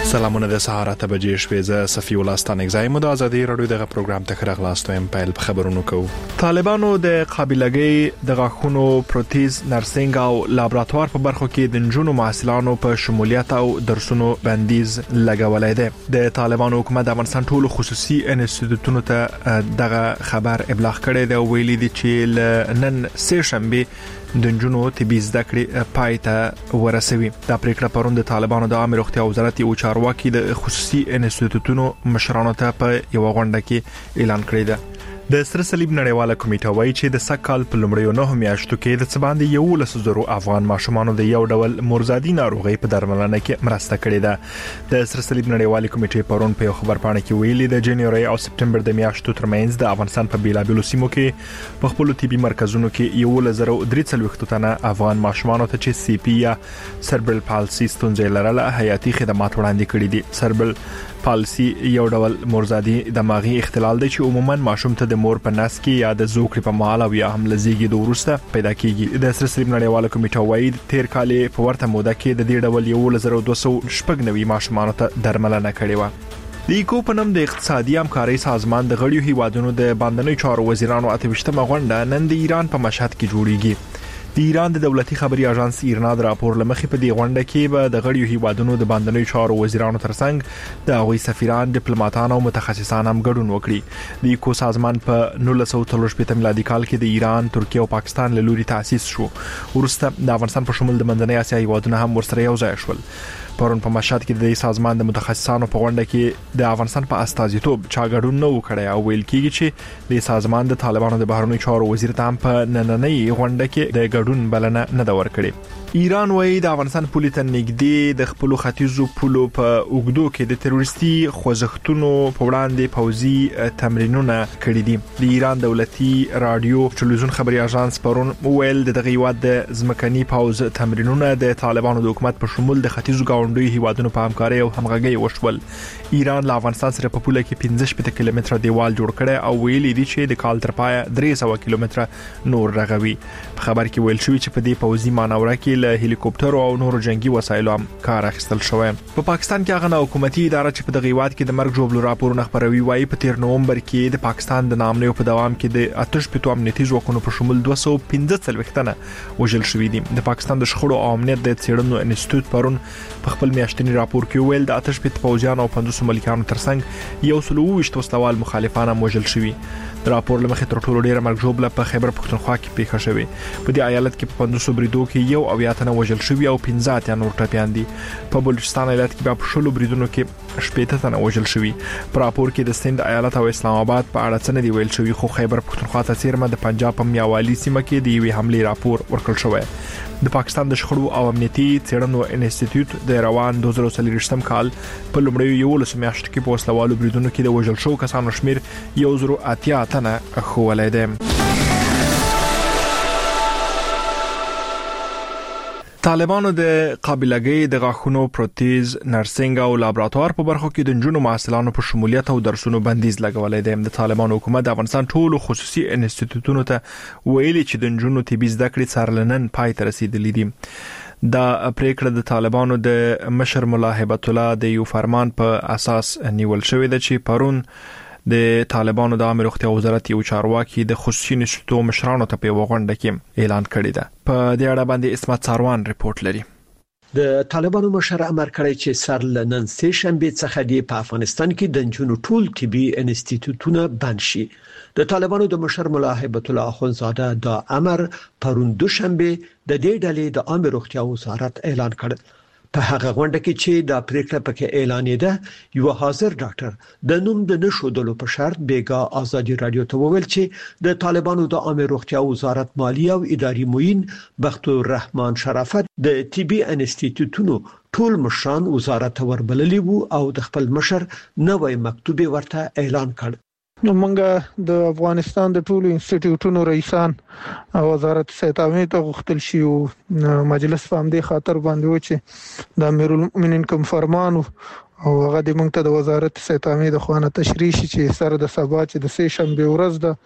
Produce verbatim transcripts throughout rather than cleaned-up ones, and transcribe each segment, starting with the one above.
سلامونه د سهار اته بجې شپې ز صفي الله ستانګ زایم د ازادي رادیو دغه پروګرام ته خراغلاستو ام پایل خبرونو کو طالبانو د قابلګۍ د غاخونو پروتیز نرسنګ او لابراتوار په برخو کې د جنونو محصلانو په شمولیت او درسونو بندیز لګولای دی د طالبانو حکومت د افغانستان ټولو خصوصي انسټیټیوټونو ته دغه خبر ابلاغ کړی دی ویلي دی چې نن سه شنبه د جنونو طبي زده کړې پای ته ورسوي دا پریکړه پرون د طالبانو د عامه روغتیا وزارت یو چارواکي د خصوصي انسټیټیوټونو مشرانو ته په یو غونډه کې اعلان کړی دی د سره صلیب نړیواله کمیټه وایي چې د سکهال په لومړیو نه میاشتو کې د څباندې یو لس زرو افغان ماشومانو د یو ډول مرزادي ناروغي په درملنه کې مرسته کړې ده د سره صلیب نړیواله کمیټې پرون په خبرپاڼه کې ویلي د جنوري او سپټمبر د میاشتو ترمنځ د افغانستان په بیلابیلو سیمو کې په خپل طبي مرکزونو کې یو لس زرو درې څلوېښت تنه افغان ماشومانو ته چې سی پی یا سربرل پالسي ستونزې لرله حیاتي خدمات وړاندې کړي دي سربرل پالسي یو ډول مرزادي دماغي اختلال دی چې عموما ماشوم ته د مور په نس کې یا د زوکړې په مهال او یا هم لزیږي د ورسته پیدا کیږي د سره صلیب نړیواله کمیټه وایي تیر کال په ورته موده کې د دې ډول یو لس زرو دوه سوه شپږ نوي ماشومانو ته درملنه کړې و د ایکو په نوم د اقتصادي همکارۍ سازمان د غړیو هیوادونو د باندنۍ چارو وزیرانو اته ویشتمه غونډه نن د ایران په مشهد کې جوړیږي د ایران د دولتي خبري اژانس ایرنا د راپور لمخې په دې غونډه کې به د غړیو هیوادونو د باندنۍ چارو وزیرانو ترڅنګ د هغوی سفیران ډیپلوماټان او متخصصان هم ګډون وکړي د ایکو سازمان په نولس سوه څلور شپږ میلادي کال کې د ایران ترکیه او پاکستان له لوري تأسیس شو ورسته د افغانستان په شمول د منځنۍ اسیا هیوادونو هم ورسره یو ځای شول پرون په مشهد کې د سازمان د متخصصانو په غونډه کې د افغانستان په استازیتوب چاګړون نو کړی او ویل کیږي چې د سازمان د طالبانو د بهرنیو چارو وزیر ته هم په نننۍ غونډه کې د ګډون بلنه نه دا ورکړي ایران وایي د افغانستان پولیس ته نږدې د خپل ختیځو پولو په اوګدو کې د تروریستي خوځښتونو په وړاندې پوځي تمرینونه کړي دي د ایران دولتي رادیو ټلویزیون خبري اژانس پرون ویل د دغه هیواد د ځمکني پوز تمرینونه د طالبانو د حکومت په شمول د ختیځو ګاونډي هیوادونو په همکارۍ او همغږۍ وشول ایران له افغانستان سره په پوله کې پنځه شپږ کیلومتره دیوال جوړ کړي او ویلي دي چې د کال تر پایه درې سوه کیلومتره نور رغوي په خبر کې ویل شوی چې په دې پوځي مانوره کې له هلیکوپټر او نورو جنگي وسایلو هم کار اخیستل شوی په پاکستان کې هغه حکومتي اداره چې په دغه هیواد کې د مرګ جوړولو راپورونه خبروي وایي په تیر نومبر کې د پاکستان د نامنیو په دوام کې د آتش پتو امنیتي ځواکونو په شمول دوه سوه پنځه څلوېښت تنه وژل شوي دي د پاکستان د شخړو او امنیت د څېړنو انسټیټیوټ پرون په خپل میاشتني راپور کې ویل د آتش پتو پوځیانو او پنځوس ملکانو ترڅنګ یو سل او ویشت وسلوال مخالفان هم وژل شوي د راپور لمخې تر ټولو ډیره مرګ جوړه په خیبر پختونخوا کې پیښه شوې په دې ایالت کې په پنځوس بریدو کې یو او یا تنه وژل شوی او پنځه اتیا نور ټپيان دي په بلوچستان ایالت کې په شلو بریدونو کې شپږ تنه وژل شوی په راپور کې د سند ایالت او اسلام آباد په اړه څه نه دی ویل شوی خو خیبر پختونخوا ته سیرمه د پنجاب په میاوالی سیمه کې د یوې حمله راپور ورکړل شوی د پاکستان د شخړو او امنیتي څېړنو انسټیټیوټ د روان دوه زره څلوېښتم کال په لومړیو یو لس میاشتو کې په وسلوالو بریدونو کې د وژل شو کسانو شمیر یو زره اتیا تنه ښوولی دی طالبانو د قابلګۍ د غاښونو پروتیز نرسنګ او لابراتوار په برخو کې د جنونو محصلانو په شمولیت او درسونو بندیز لګولای دی د طالبانو حکومت د افغانستان ټولو خصوصي انسټیټیوټونو ته ویلي چې د جنونو طبي زده کړې څارلنن پای ته رسیدلې دي دا پریکړه د طالبانو د مشر ملا هیبت الله د یو فرمان په اساس نیول شوې ده چې پرون د طالبانو د عامه روغتیا وزارت یو چارواکي د خصوصي انسټیټیوټ مشرانو ته په وغونډه کې اعلان کړی ده په دې اړه باندې اسمت ساروان ریپورت لري د طالبانو مشر امر کړی چې سر لنن سه شنبه څخه دی په افغانستان کې د جنونو ټول طبي انسټیټیوټونه بند شي د طالبانو د مشر ملا هیبت الله اخونزاده دا امر پرون دوشنبه د دې ډلې د عامه روغتیا وزارت اعلان کړ په هغه غونډه کې چې دا پریکړه پکې اعلانېده یو حاضر ډاکټر د نوم د نشودلو په شرط بیګا ازادي رادیو ته وویل چې د طالبانو د عامه روغتیا وزارت مالی او اداري معین بختور الرحمن شرافت د طبي انسټیټیوټونو ټول مشران وزارت وربللی وو او د خپل مشر نوې مکتوب ورته اعلان کړ نو موږ د افغانستان د ټولو انسټیټیوټونو رئیسان او وزارت صحت ته غوښتل شي او مجلس فهمدي خاطر باندې و چې د امیرالمؤمنین کوم فرمان او هغه د موږ ته د وزارت صحت د خوانه تشریح شي چې سره د سبا چې د سه شنبه ورځ ده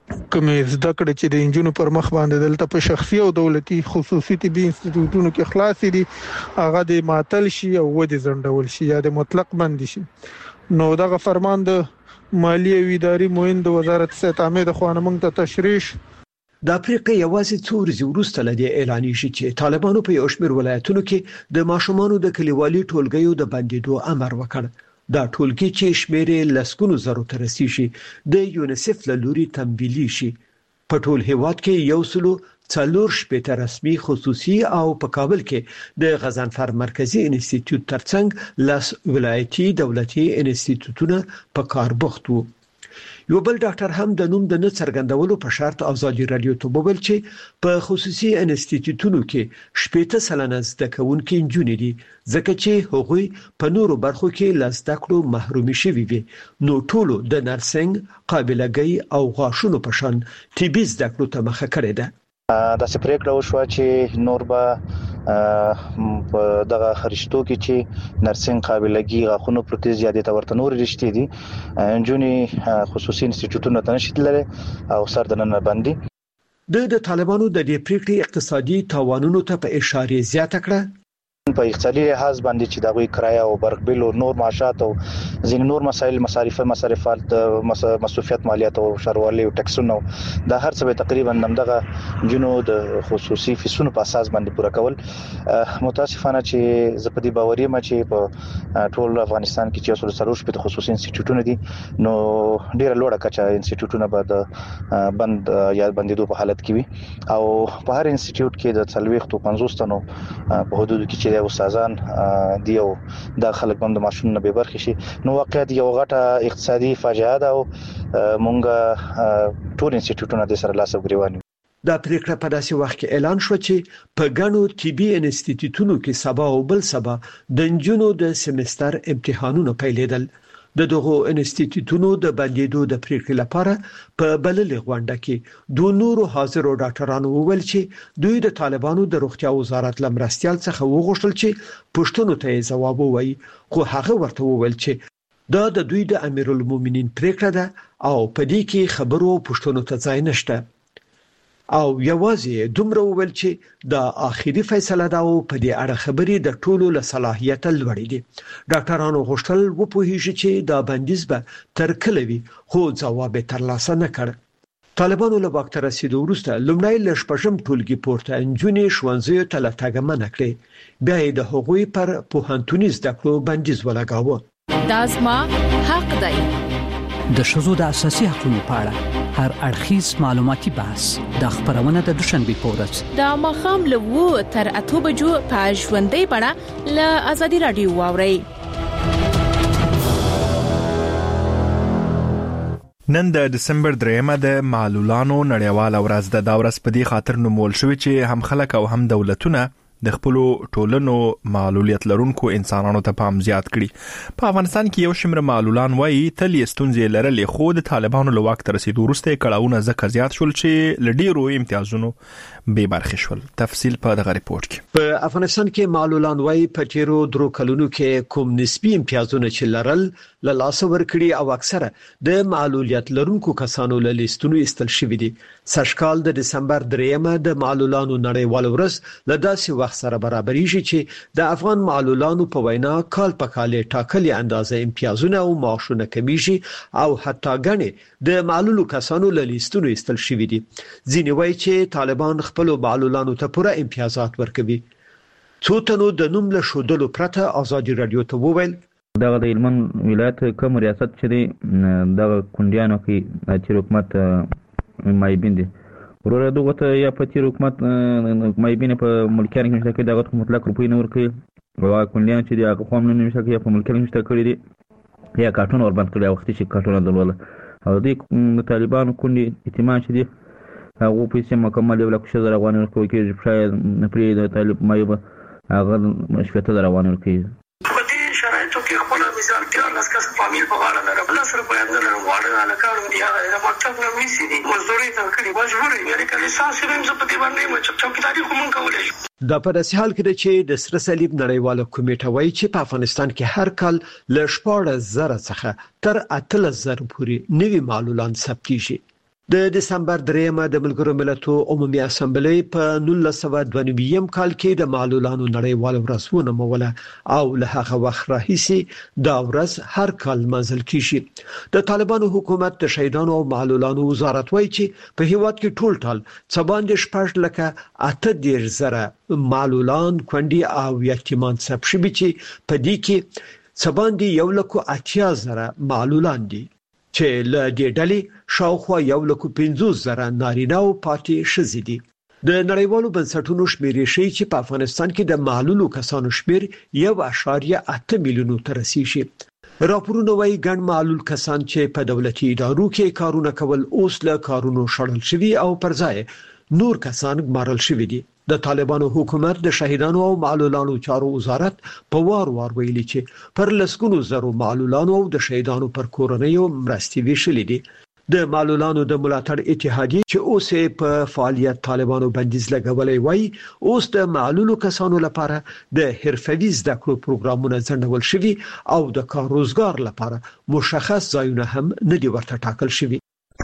کومې زده کړې چې د انجونو پر مخ باندې دلته په شخصي او دولتي خصوصي طبي انسټیټیوټونو کې خلاص دي هغه د معطل شي او ودی زندول شي یا د مطلق بند شي. نو دغه فرمان د مالی او اداري معین د وزارت صحت عامه د خوانه موږ ته تشریح د افریقا یوازې څو ورځې وروسته لدی اعلان شي چې طالبانو په یو شمېر ولایتونو کې د ماشومانو د کلیوالي ټولګیو د بندیدو امر وکړ. دا ټولګي چې شمېر لسګونو زرو ته رسیږي د یونیسف له لوري تمویلي شي. په ټول هیواد کې یو سلو څلور شپېته رسمي خصوصي او په کابل کې د غضنفر مرکزی انسټیټیوټ ترڅنګ لاس ولایتي دولتي انسټیټیوټونه په کار بوخت وو. یو بل ډاکټر هم د نوم د نه څرګندولو په شرط ازادي رادیو ته وویل چې په خصوصي انسټیټیوټونو کې شپېته سلنه زده کوونکي نجونې دي ځکه چې هغوی په نورو برخو کې له زده کړو محرومي شوي وي. نو ټولو د نرسنګ، قابلګۍ او غاښونو په شان طبي زده کړو ته مخه کړې ده. د سپریکړه وشو چې نور به په دغه خرشتو کې چې نرسنګ، قابلګي، غاښونو پروتیز یا د تورته نور رښتې دي انجونې خصوصي انسټیټیوټونو ته نشي تللی او سر د نن باندې د د طالبانو د دې پریکړې اقتصادي تاوانونو ته په اشاره زیاته کړه. په اقتصادي لحاظ باندې چې دغه کرایه او برق بیل او نور معاشات او ځین نور مسایل مصارف مصارفات مصرفیات مالیات او شروالي او ټکسونه د هر څه تقریبا دغه جنو د خصوصي فیسونو په اساس باندې پوره کول. متاسفانه چې زپدي باوري ما چې په ټول افغانستان کې چې اصول سروش په خصوصي انسټیټیوټونه دي نو ډیره لوړه کچه انسټیټیوټونه به د بند یا بندیدو په حالت کې وي او په هر انسټیټیوټ کې د څلويخ تو پنځوس تنو په حدود کې چې استادان دیو د خلک بم د ماشوم نه به برخه شي. نو واقعیت یو غټه اقتصادي فاجعه ده او مونږه ټول انسټیټیوټونه د سره لاسو ګریوان. دا پریکړه په داسې وخت کې اعلان شو چې په غنو طبي انسټیټیوټونو کې سبا او بل سبا د انجونو د سمستر امتحانونه پیلېدل. د دغه انسټیټیوټونو د بندیدو د پریکړې لپاره په بللې غونډه کې دوه نورو حاضرو ډاکټرانو وویل چې دوی د طالبانو د روغتیا وزارت لمرستيال څخه وغوښتل چې پښتنو ته ځواب ووایي خو هغه ورته وویل چې دا د دوی د امیرالمؤمنین پریکړه ده او په دې کې خبرو پښتنو ته ځای نشته او یوازې دومره وویل چې د اخیری فیصله دا او په دې اړه خبرې د ټولو له صلاحیت لوړې دي. ډاکټرانو غوښتل وپوهیږي چې دا بندیز به تر کله وي خو ځواب ترلاسه نه کړ. طالبانو له واک ته رسیدو وروسته لومړی له شپږم ټولګي پورته انجونې ښوونځیو ته له تګ منع کړې. بیا یې د هغوی پر پوهنتوني زده کړو بندیز ولګاوه. دا زما حق دی. د شذو د اساسي حقوقو په اړه هر اړخیز معلوماتي بحث د خبرونه د دوشنبه پورز د مخام له وو تر اته بجو په ژوندۍ بڼه له ازادي رادیو واوري. نن د دسمبر دریمه د معلولانو نړیواله ورځ ده. دا ورځ په دې خاطر نومول شوې چې هم خلک او هم دولتونه د خپل ټولنو معلولیت لرونکو انسانانو ته پام زیات کړي. په افغانستان کې یو شمېر معلولان وایي تل یې ستونزې لرلې خو د طالبانو له واک ته رسیدو وروسته کړهونه ځکه زیات شول چې له ډېرو امتیازونو بې برخې شول. تفصیل په دغه ریپورت کې. په افغانستان کې معلولان وایي په تیرو درو کلونو کې کوم نسبی امتیازونه چې لرل له لاس ورکړي او اکثره د معلولیت لرونکو کسانو له لیستونو ایستل شوی دي. سږکال د دسمبر دریمه د معلولانو نړیواله ورځ له داسې وخت سره برابرېږي چې د افغان معلولانو په وینا کال په کال ټاکلي اندازه امتیازونه او معاشونه کمیږي او حتی غني د معلولو کسانو له لیستونو ایستل شوی دي. ځینې وایي چې طالبان خپل معلولانو ته پوره امتیازات ورکوي. څو تنو د نوم له شودلو پرته ازادي رادیو ته وویل دغه د هلمند ولایت کوم ریاست چې دی دغه کونډیانو کې چې حکومت مایبین دي ورور دغه ته یا په تیر حکومت مایبین په ملکیان کې نشته دغه مطلق روپی نه ورکړي او کونډیان چې دغه قوم نه نشته کې په ملکیان نشته کړی دي یا کارتون ور باندې کړی وخت چې کارتون دلول او د طالبانو کونډي اعتماد چې دي هغه په سیمه مکمل یو لکه شزر افغان ورکوي کې شاید نه پری د طالب مایبه هغه مشفته در افغان ورکوي. شرایطو کې خپل مثال کې لاس کس فامیل په غاړه لري بل سره بیان نه لري واړه نه کارم دی هغه د مکتب نه ویسي دي مزدوري ته کړي مجبور یې کله ساس هم څه په دې باندې مچ چوکي تاریخ هم کولای شي. دا په داسې حال کې چې د سره صلیب نړیواله کمیټه وایي چې په افغانستان کې هر کال له شپږ زره څخه تر اتلس زره پورې نوي معلولان ثبتېږي. د دسمبر دریمه د ملګرو ملتونو عمومي اسامبلې په نولس سوه دوه نوي کال کې د معلولانو نړیوال ورځ ونوموله او له هغه وخت راهیسې دا ورځ هر کال منځل کیږي. د طالبانو حکومت د شهیدانو او معلولانو وزارت وایي چې په هیواد کې ټول ټال څباندې شپږ لکه اته دېرش زره معلولان، کونډې او یتیمان ثبت شوي چې په دې کې څباندې یو لک اتیا زره معلولان دي چې له دې ډلې شاوخوا یو لک پنځوس زره نارینه او پاتې ښځې دي. د نړیوالو بنسټونو شمیرې ښیي چې په افغانستان کې د معلولو کسانو شمیر یو اعشاریه اته میلیونو ته رسیږي. راپورونه وايي ګڼ معلول کسان چې په دولتي ادارو کې کارونه کول اوس له کارونو شړل شوي او پر ځای نور کسان ګمارل شوي دي. د طالبانو حکومت د شهیدانو او معلولانو چارو وزارت په وار وار ویلي چې پر لسګونو زرو معلولانو او د شهیدانو پر کورنیو مرستې ویشلې دي. د معلولانو د ملاتړ اتحادیه چې اوس په فعالیت طالبانو بندیز لګولې وای اوس د معلولو کسانو لپاره د حرفوي زده کړو پروګرامونه ځنډول شوي او د کار روزګار لپاره مشخص ځایونه هم نه دي ورته ټاکل شوي.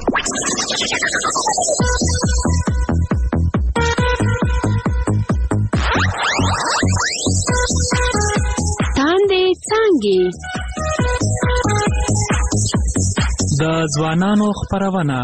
د ځوانانو خبرونه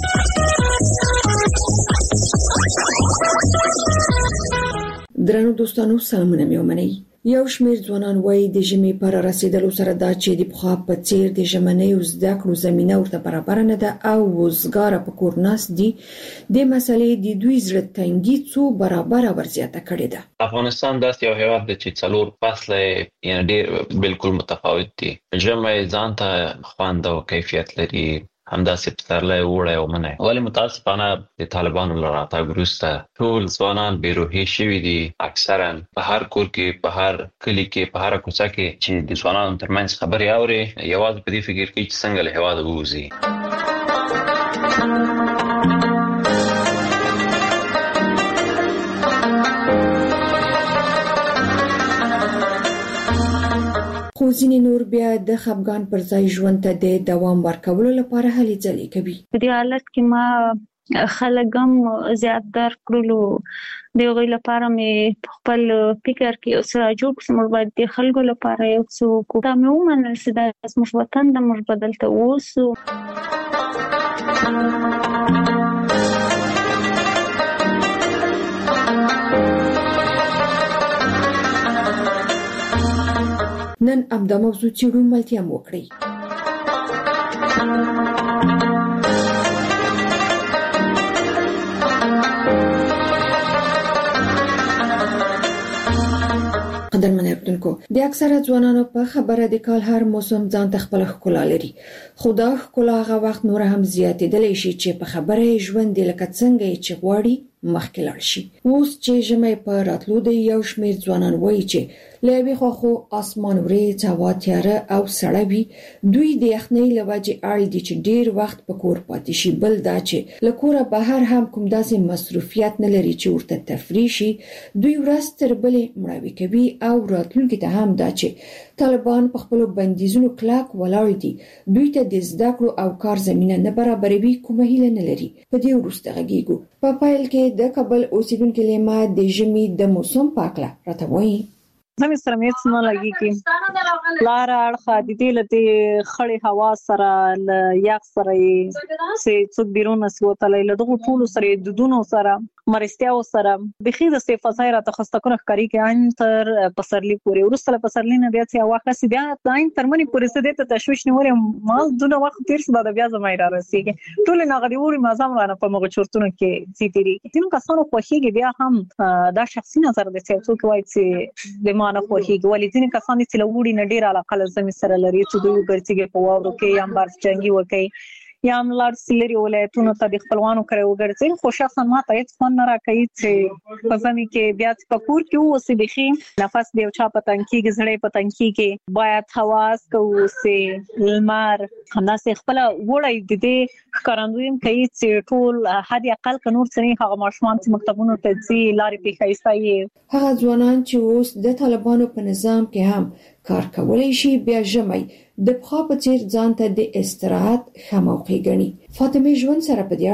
درنو دوستانو سلامونه مې ومنئ. یو شمېر ځوانان وایي د ژمي پر رسیدلو سره دا چې د پخوا په څیر د ژمنیو زده کړو زمينه ورته برابر نه ده او وزګار په کور ناس دي د مسلې د دوی زړه تنګي څو برابر ورزياته کړې ده. افغانستان داسې یو هیواد دی چې څلور فصله یعنی ډېر بالکل متفاوت دي. ژمي ځان ته خواند او کیفیت لري، همداسې پسرلی، اوړی او منی. ولې متاسفانه د طالبانو له راتګ وروسته ټول ځوانان بېروحي شوي دي. اکثرا په هر کور کې، په هر کلي کې، په هر کوڅه کې چې د ځوانانو ترمنځ خبرې اوري یوازې په دې فکر کوي چې څنګه له هېواده ووځي. خو ځینې نور بیا د خپګان پر ځای ژوند ته د دوام ورکولو لپاره هلې ځلې کوي. په دې حالت کې ما خلګم زیات درک کړلو د غوړي لپاره مې خپل فکر کې اوس راجوړ کوم باید د خلکو لپاره یو څه کوم ته مې ومنل چې د اسمش وطن د مر بدلته اوسو. نن امدا موضوع چیرو ملتیا موکړي. قدرمن اردوونکو د اکثره ځوانانو په خبره د کال هر موسم ځان ته خپل ښکلا لري، خو دا ښکلا هغه وخت نور هم زیاتېدلی شي چې په خبره ژوند لکه څنګه چې غواړي مخکې لاړ شي. اوس چې ژمي په راتلو د یو شمېر ځوانان وایي چې له یوې خوا خو اسمان وریځ، هوا تیاره او سړه وي، دوی د یخنۍ له وجې اړ دي چې ډېر وخت په کور پاتې شي. بل دا چې له کوره بهر هم کوم داسې مصروفیت نه لري چې ورته تفریح شي. دوی ورځ تر بلې مړاوې کوي او راتلونکي ته هم دا چې طالبان په خپلو بندیزونو کلک ولاړ دي، دوی ته د زده کړو او کار زمینه نه برابروي، کومه هیله نه لري. په دې وروسته غږیږو. په پایل کې د کابل اوسیدونکو لیما د ژمي د موسم په اړه راته وایي. زمي سره مې څه نه لګي لار اړخه د دې لته خړې هوا سره ل یخ سره سي څوک بیرون وسوتلې له دغه ټول سره د دونو سره مرستیاو سره بخیر د استفاده را تخصصونه ښکاری کې ان تر پسرلی پورې ورسره پسرلی نه بیا چې واخه سي بیا داین ترمنې پورې څه د تشويش نیولې مال دونه وخت تیر څه د بیا زمای را رسیږي ټول نه غدي وړي مازم را نه په مغه چورتونو کې زیاتري تینو کسانو خوښيږي بیا هم دا شخصي نظر د څه وایي چې د نه خوښيږي ولې ځینې کسان چې لوړی نه ډیر علاقه لزمي سره لري چې دوی ګرځي په واورو کې یا بارس جنگي وکي یا ملار سلري ولایتونو ته د خپلوانو کرے وګرځي خو شخصا ما ته هیڅ فن نه راکړي چې په ځمې کې بیا په کور کې اوسې بخي نفس دی او چا پتن کې غړې پتن کې باید حواس کوو سي المار همداسې خپل وړي د دې کارندویم کوي چې ټول حد اقل قانون سره هغه ماشومان چې مکتبونو ته ځي لارې په خایستای هغه ځوانان چې اوس د طالبانو په نظام کې هم کار کولای شي بیا ژمي د پخوا په څیر ځان ته د استراحت ښه موقع ګڼي. فاطمه ژوند سره په